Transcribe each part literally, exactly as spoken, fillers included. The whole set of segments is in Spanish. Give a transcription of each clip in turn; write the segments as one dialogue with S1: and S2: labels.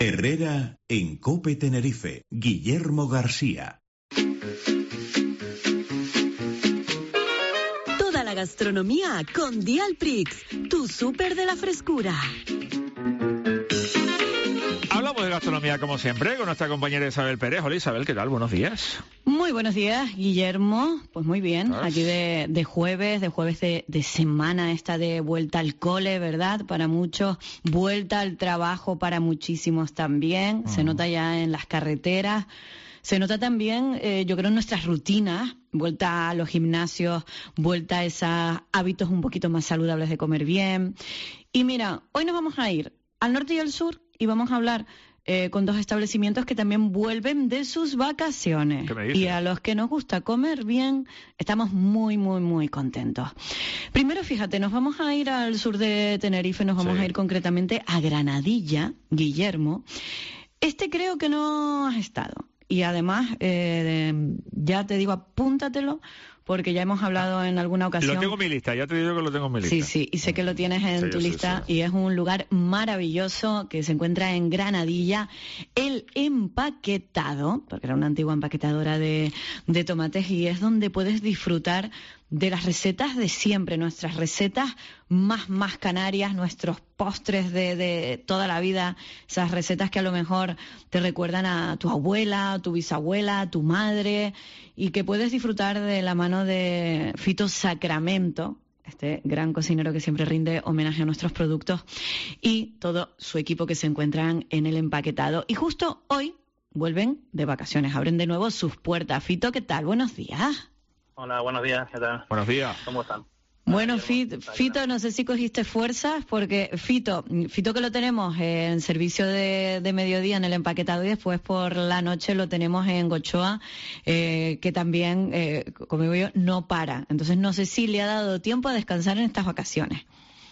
S1: Herrera en COPE Tenerife. Guillermo García.
S2: Toda la gastronomía con Dialprix, tu súper de la frescura.
S3: Hablamos de gastronomía como siempre con nuestra compañera Isabel Pérez. Hola Isabel, ¿qué tal? Buenos días.
S4: Muy buenos días, Guillermo. Pues muy bien, aquí de, de jueves, de jueves de, de semana esta de vuelta al cole, ¿verdad? Para muchos, vuelta al trabajo para muchísimos también. Uh-huh. Se nota ya en las carreteras. Se nota también, eh, yo creo, en nuestras rutinas, vuelta a los gimnasios, vuelta a esos hábitos un poquito más saludables de comer bien. Y mira, hoy nos vamos a ir al norte y al sur y vamos a hablar eh, con dos establecimientos que también vuelven de sus vacaciones.
S3: ¿Qué me dices?
S4: Y a los que nos gusta comer bien, estamos muy, muy, muy contentos. Primero, fíjate, nos vamos a ir al sur de Tenerife, nos vamos
S3: Sí.
S4: a ir concretamente a Granadilla, Guillermo. Este creo que no has estado. Y además, eh, ya te digo, apúntatelo, porque ya hemos hablado en alguna ocasión.
S3: Lo tengo en mi lista, ya te digo que lo tengo en mi lista.
S4: Sí, sí, y sé que lo tienes en
S3: Sí,
S4: tu
S3: sí,
S4: lista,
S3: sí.
S4: y es un lugar maravilloso que se encuentra en Granadilla. El Empaquetado, porque era una antigua empaquetadora de, de tomates, y es donde puedes disfrutar de las recetas de siempre, nuestras recetas más, más canarias, nuestros postres de, de toda la vida, esas recetas que a lo mejor te recuerdan a tu abuela, a tu bisabuela, a tu madre, y que puedes disfrutar de la mano de Fito Sacramento, este gran cocinero que siempre rinde homenaje a nuestros productos, y todo su equipo que se encuentran en el Empaquetado. Y justo hoy vuelven de vacaciones, abren de nuevo sus puertas. Fito, ¿qué tal? Buenos días.
S5: Hola, buenos días, ¿qué tal?
S3: Buenos días.
S5: ¿Cómo están?
S4: Bueno,
S5: Ah,
S4: Fito,
S5: Guillermo,
S4: Fito, no sé si cogiste fuerzas, porque Fito, Fito que lo tenemos en servicio de, de mediodía en el Empaquetado y después por la noche lo tenemos en Gochoa, eh, que también, eh, como digo yo, no para. Entonces no sé si le ha dado tiempo a descansar en estas vacaciones.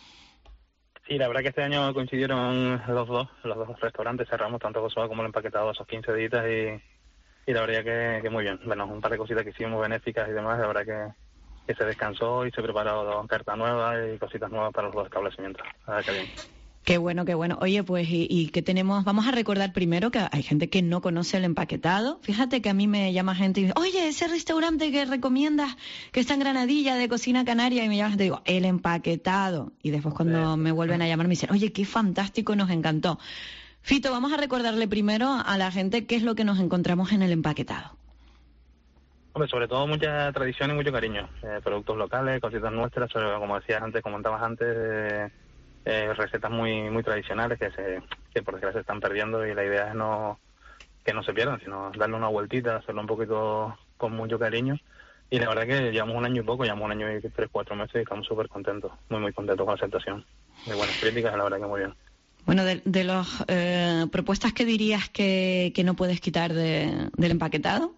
S5: Sí, la verdad que este año coincidieron los dos, los dos restaurantes, cerramos tanto Gochoa como el Empaquetado esos quince días y, y la verdad que, que muy bien. Bueno, un par de cositas que hicimos benéficas y demás, la verdad que, que se descansó y se preparó carta nueva y cositas nuevas para los dos establecimientos. La verdad que bien.
S4: Qué bueno, qué bueno. Oye, pues, y, y que tenemos, vamos a recordar primero que hay gente que no conoce el Empaquetado. Fíjate que a mí me llama gente y dice, oye, ese restaurante que recomiendas, que está en Granadilla, de cocina canaria, y me llama gente y digo, el Empaquetado. Y después cuando
S5: Sí.
S4: me vuelven a llamar me dicen, oye, qué fantástico, nos encantó. Fito, vamos a recordarle primero a la gente qué es lo que nos encontramos en el Empaquetado.
S5: Hombre, sobre todo mucha tradición y mucho cariño. Eh, productos locales, cositas nuestras, pero como decías antes, comentabas antes, eh, eh, recetas muy muy tradicionales que se que por desgracia se están perdiendo y la idea es no que no se pierdan, sino darle una vueltita, hacerlo un poquito con mucho cariño. Y la verdad que llevamos un año y poco, llevamos un año y tres, cuatro meses y estamos súper contentos, muy muy contentos con la aceptación. De buenas críticas, la verdad que muy bien.
S4: Bueno, de, de las eh, propuestas que dirías que, que no puedes quitar de, del Empaquetado.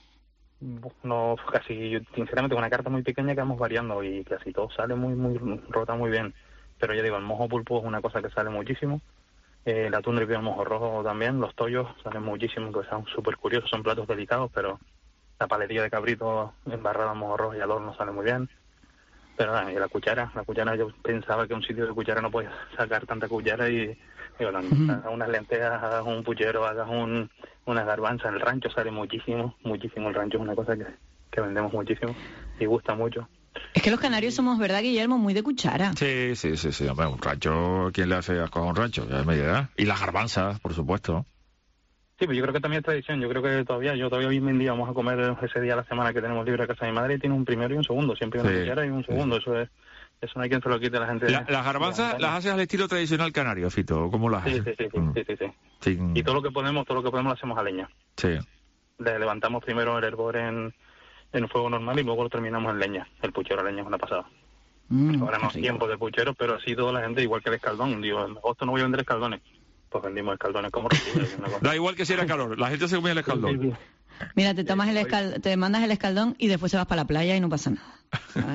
S5: No, casi, yo, sinceramente, con una carta muy pequeña que vamos variando y casi todo sale muy, muy, rota muy bien. Pero ya digo, el mojo pulpo es una cosa que sale muchísimo. Eh, el atún ripio, el mojo rojo también. Los tollos salen muchísimo, que son súper curiosos, son platos delicados, pero la paletilla de cabrito embarrada en mojo rojo y al horno sale muy bien. Pero bueno, y la cuchara, la cuchara yo pensaba que un sitio de cuchara no podía sacar tanta cuchara y digo, uh-huh. hagas unas lentejas, hagas un puchero, hagas un, unas garbanzas. El rancho sale muchísimo, muchísimo. El rancho es una cosa que, que vendemos muchísimo y gusta mucho.
S4: Es que los canarios somos, ¿verdad, Guillermo? Muy de cuchara.
S3: Sí, sí, sí, sí. Hombre, un rancho, ¿quién le hace asco a un rancho? Ya me dirá. Y las garbanzas, por supuesto.
S5: Sí, pues yo creo que también es tradición. Yo creo que todavía, yo todavía hoy en día vamos a comer ese día a la semana que tenemos libre a casa de mi madre y tiene un primero y un segundo. Siempre hay una
S3: Sí,
S5: cuchara y un segundo.
S3: sí.
S5: Eso es, eso no hay quien se lo quite a la gente.
S3: La, las garbanzas las haces al estilo tradicional canario, Fito. ¿Cómo las
S5: Sí,
S3: haces?
S5: sí, sí, sí,
S3: Mm.
S5: sí, sí, sí.
S3: Sí.
S5: Y todo lo que podemos, todo lo que podemos lo hacemos a leña.
S3: Sí.
S5: Le levantamos primero el hervor en, en fuego normal y luego lo terminamos en leña. El puchero a leña es una pasada.
S4: Mm,
S5: Ahora no es tiempo de puchero, pero así toda la gente, igual que el escaldón. Digo, en agosto no voy a vender escaldones. Pues vendimos escaldones como recibe.
S3: Da igual que si era calor, la gente se comía el escaldón.
S5: Sí, sí.
S4: Mira, te tomas el escal... te mandas el escaldón y después te vas para la playa y no pasa nada.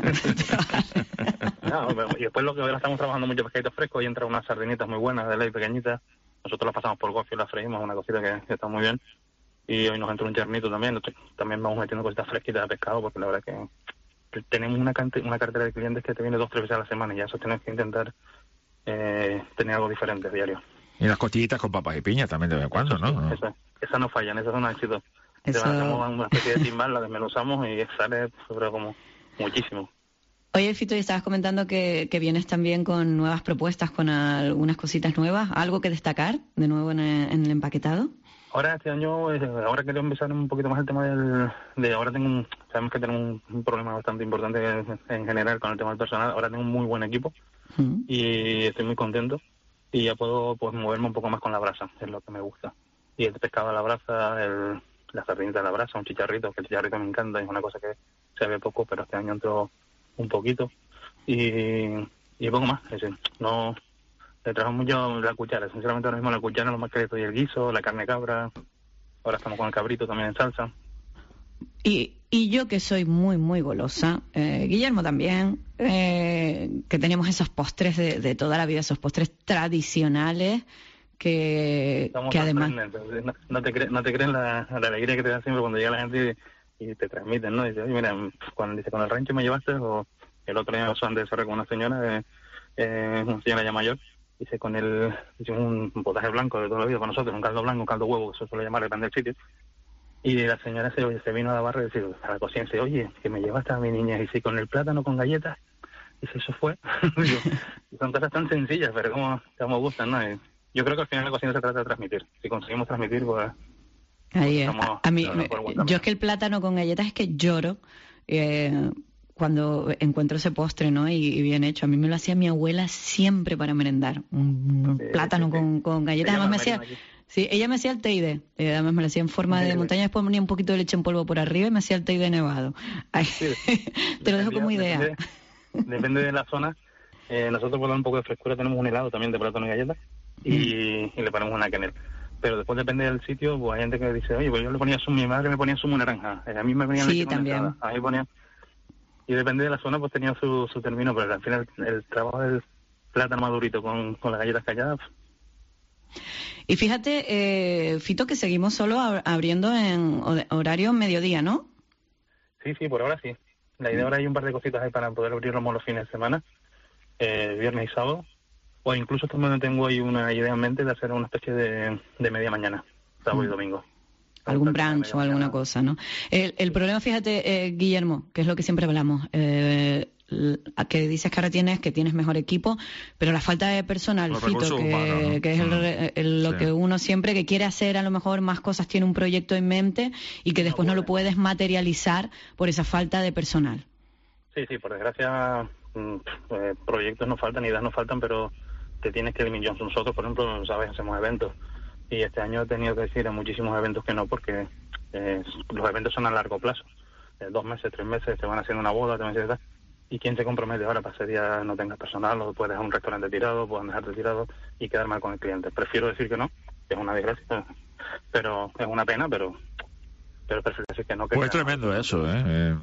S5: No, y después lo que ahora estamos trabajando mucho pescaditos frescos y entran unas sardinitas muy buenas de ley pequeñitas. Nosotros las pasamos por gofio y las freímos, una cosita que, que está muy bien. Y hoy nos entra un chernito también. También vamos metiendo cositas fresquitas de pescado porque la verdad que tenemos una, cante, una cartera de clientes que te viene dos, tres veces a la semana y ya eso tenemos que intentar eh, tener algo diferente diario.
S3: Y las costillitas con papas y piña también de vez en cuando,
S5: eso,
S3: ¿no?
S5: Eso, esas no fallan, esas son un éxito.
S4: Eso...
S5: Hacemos una especie de timbal, la desmenuzamos y sale sobre como muchísimo.
S4: Oye, Fito, y estabas comentando que, que vienes también con nuevas propuestas, con algunas cositas nuevas. ¿Algo que destacar de nuevo en el, en el empaquetado?
S5: Ahora este año, ahora quiero empezar un poquito más el tema del... de ahora tengo un, sabemos que tenemos un, un problema bastante importante en, en general con el tema del personal. Ahora tengo un muy buen equipo mm. y estoy muy contento y ya puedo pues moverme un poco más con la brasa, es lo que me gusta. Y el pescado a la brasa, el, la sardinita a la brasa, un chicharrito, que el chicharrito me encanta, es una cosa que se ve poco, pero este año entró un poquito y, y poco más. Es decir, no... Le trajo mucho la cuchara, sinceramente ahora mismo la cuchara, lo más que le doy el guiso, la carne cabra, ahora estamos con el cabrito también en salsa.
S4: Y, y yo que soy muy, muy golosa, eh, Guillermo también, eh, que tenemos esos postres de, de toda la vida, esos postres tradicionales que, que además...
S5: No, no te crees no te creen la, la alegría que te da siempre cuando llega la gente y, y te transmiten, ¿no? Dice, oye, mira, cuando dice, con el rancho me llevaste, o el otro día pasó antes de con una señora, eh, eh, una señora ya mayor, dice, con el, hicimos un potaje blanco de toda la vida con nosotros, un caldo blanco, un caldo huevo, que se suele llamar, depende del sitio. Y la señora se, oye, se vino a la barra y dice, a la cocina, dice, oye, que me llevaste a mi niña, y dice, con el plátano con galletas, dice, eso fue. Y son cosas tan sencillas, pero como, como gustan, ¿no? Y yo creo que al final la cocina se trata de transmitir. Si conseguimos transmitir, pues...
S4: Ahí es. A, a mí, me, yo es que el plátano con galletas es que lloro eh, cuando encuentro ese postre, ¿no? Y, y bien hecho. A mí me lo hacía mi abuela siempre para merendar. Un, un sí, plátano sí, sí. Con, con galletas. Además me hacía... Aquí. Sí, ella me hacía el teide, eh, además me lo hacía en forma de montaña, después ponía un poquito de leche en polvo por arriba y me hacía el teide nevado. Ay, sí. Te lo dejo como idea.
S5: Depende, depende de la zona. Eh, nosotros por dar un poco de frescura tenemos un helado también de plátano y galletas y, mm. y le ponemos una quenel. Pero después depende del sitio, pues hay gente que dice, oye, pues yo le ponía zumo, mi madre me ponía zumo naranja, eh, a mí me ponía
S4: sí,
S5: leche
S4: también.
S5: condensada, a mí ponía... Y depende de la zona, pues tenía su, su término, pero al final el, el trabajo del plátano madurito con, con las galletas calladas...
S4: Y fíjate, eh, Fito, que seguimos solo abriendo en horario mediodía, ¿no?
S5: Sí, sí, por ahora sí. La idea ahora hay un par de cositas ahí para poder abrirlo los fines de semana, eh, viernes y sábado. O incluso también tengo ahí una idea en mente de hacer una especie de, de media mañana, sábado mm. y domingo.
S4: Algún brunch o alguna cosa, ¿no? El, el problema, fíjate, eh, Guillermo, que es lo que siempre hablamos, eh, que dices que ahora tienes que tienes mejor equipo, pero la falta de personal,
S3: Los
S4: Fito, que,
S3: humanos, ¿no?
S4: que es el, el, lo sí. que uno siempre que quiere hacer, a lo mejor más cosas, tiene un proyecto en mente y que después no, no lo puedes materializar por esa falta de personal.
S5: Sí, sí, por desgracia, eh, proyectos no faltan, ideas no faltan, pero te tienes que limitar. Nosotros, por ejemplo, sabes, hacemos eventos y este año he tenido que decir a muchísimos eventos que no, porque eh, los eventos son a largo plazo, eh, dos meses, tres meses, te van haciendo una boda, te van a hacer... ¿Y quién se compromete ahora para ese día no tengas personal o puedes dejar un restaurante tirado, puedes dejarte tirado y quedar mal con el cliente? Prefiero decir que no, que es una desgracia, pero es una pena, pero pero prefiero decir que no. Que
S3: pues es tremendo mal. Eso, ¿eh? eh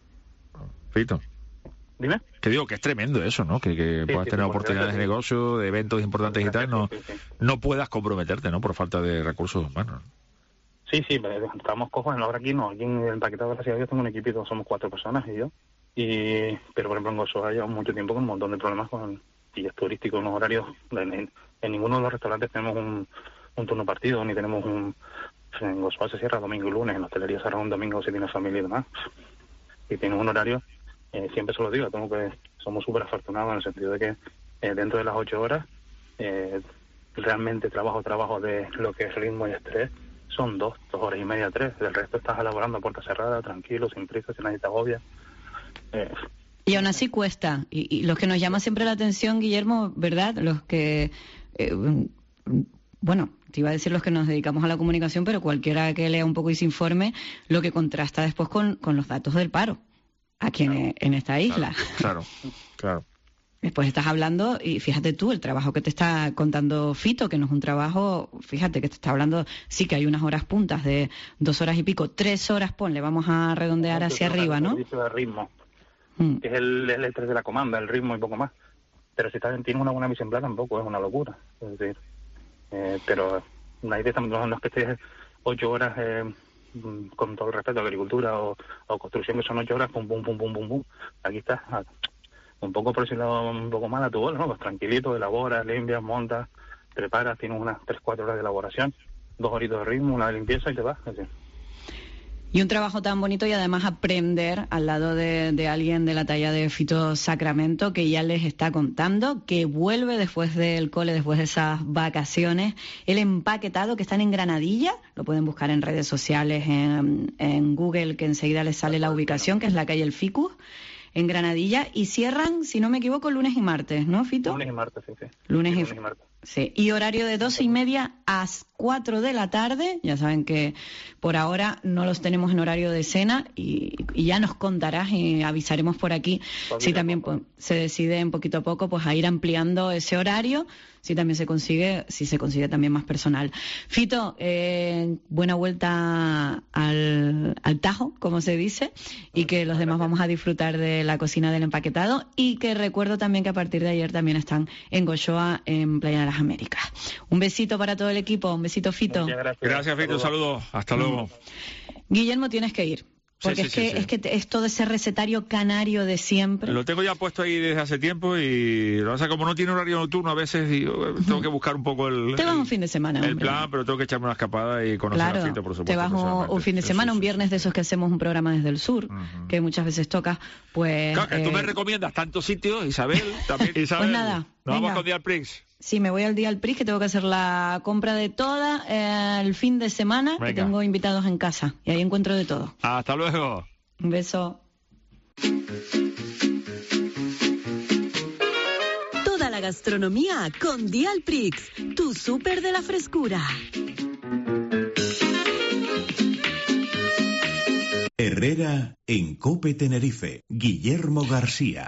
S3: Fito.
S5: Dime.
S3: Que digo que es tremendo eso, ¿no? Que, que sí, puedas sí, tener sí, oportunidades de negocio, de eventos importantes y tal, no, sí, sí. no puedas comprometerte, ¿no? Por falta de recursos humanos.
S5: Sí, sí, estamos cojos en la hora aquí, no. Aquí en el empaquetado, gracias a Dios, tengo un equipito, somos cuatro personas y yo. Y pero por ejemplo en Gozoa llevamos mucho tiempo con un montón de problemas con guías turísticos, los horarios. En, en, en ninguno de los restaurantes tenemos un, un turno partido, ni tenemos un... En Gozoa se cierra domingo y lunes, en la hostelería se cierra un domingo si tienes familia y demás. Y tienes un horario, eh, siempre se lo digo, tengo que somos súper afortunados en el sentido de que eh, dentro de las ocho horas, eh, realmente trabajo, trabajo de lo que es ritmo y estrés, son dos, dos horas y media, tres. Del resto estás elaborando a puerta cerrada, tranquilo, sin prisa, sin nadie te agobia. Eh,
S4: y aún así cuesta. Y, y los que nos llama siempre la atención, Guillermo, ¿verdad? Los que, eh, bueno, te iba a decir los que nos dedicamos a la comunicación, pero cualquiera que lea un poco y se informe, lo que contrasta después con, con los datos del paro aquí claro. en, en esta isla.
S3: Claro, claro.
S4: Después estás hablando, y fíjate tú, el trabajo que te está contando Fito, que no es un trabajo, fíjate que te está hablando, sí que hay unas horas puntas de dos horas y pico, tres horas, ponle, vamos a redondear hacia arriba, ¿no?
S5: De ritmo. Mm. Que es el, el estrés de la comanda, el ritmo y poco más. Pero si estás, tienes una buena misión plan tampoco es una locura. Es decir, eh, pero la idea no es que estés ocho horas eh, con todo el respeto a la agricultura o, o construcción, que son ocho horas, pum, pum, pum, pum, pum, pum. Aquí estás un poco por ese lado, un poco más a tu bola, ¿no? Pues tranquilito, elaboras, limpias, montas, preparas, tienes unas tres cuatro horas de elaboración, dos horitas de ritmo, una de limpieza y te vas. Así.
S4: Y un trabajo tan bonito y además aprender al lado de, de alguien de la talla de Fito Sacramento, que ya les está contando que vuelve después del cole, después de esas vacaciones, el empaquetado, que están en Granadilla, lo pueden buscar en redes sociales, en, en Google, que enseguida les sale la ubicación, que es la calle El Ficus, en Granadilla, y cierran, si no me equivoco, lunes y martes, ¿no, Fito?
S5: Lunes y martes, sí, sí.
S4: Lunes,
S5: sí,
S4: y,
S5: lunes y martes.
S4: Sí, y horario de doce y media a cuatro de la tarde. Ya saben que por ahora no los tenemos en horario de cena y, y ya nos contarás y avisaremos por aquí
S5: Pues
S4: si
S5: mira,
S4: también pues, se decide en poquito a poco pues a ir ampliando ese horario, si también se consigue, si se consigue también más personal. Fito, eh, buena vuelta al, al Tajo, como se dice, y que los demás vamos a disfrutar de la cocina del empaquetado, y que recuerdo también que a partir de ayer también están en Gochoa, en Playa de las Américas. Un besito para todo el equipo, un besito, Fito.
S5: Muchas gracias.
S3: Gracias, Fito, un saludo. Hasta luego.
S4: Guillermo, tienes que ir. Porque
S3: Sí, sí,
S4: es, que,
S3: sí, sí.
S4: es que te- es todo ese recetario canario de siempre.
S3: Lo tengo ya puesto ahí desde hace tiempo y lo que pasa es que como no tiene horario nocturno a veces digo, eh, tengo que buscar un poco el,
S4: Te vas
S3: el-
S4: un fin de semana,
S3: el
S4: hombre.
S3: plan, pero tengo que echarme una escapada y conocer
S4: Claro,
S3: a Fito, por supuesto.
S4: te vas un,
S3: personalmente.
S4: un fin de
S3: Sí,
S4: semana,
S3: sí,
S4: un
S3: sí,
S4: viernes
S3: sí.
S4: de esos que hacemos un programa desde el sur,
S3: Ujú.
S4: que muchas veces toca, pues...
S3: Claro, que tú
S4: eh,
S3: me recomiendas tantos sitios, Isabel, también. Isabel,
S4: Pues nada,
S3: nos
S4: venga.
S3: vamos con Dial Prix.
S4: Sí, me voy al día al P R I, que tengo que hacer la compra de toda eh, el fin de semana, que
S3: Venga.
S4: tengo invitados en casa, y ahí encuentro de todo.
S3: Hasta luego.
S4: Un beso.
S2: Toda la gastronomía con Dial Prix, tu súper de la frescura.
S1: Herrera en Cope Tenerife. Guillermo García.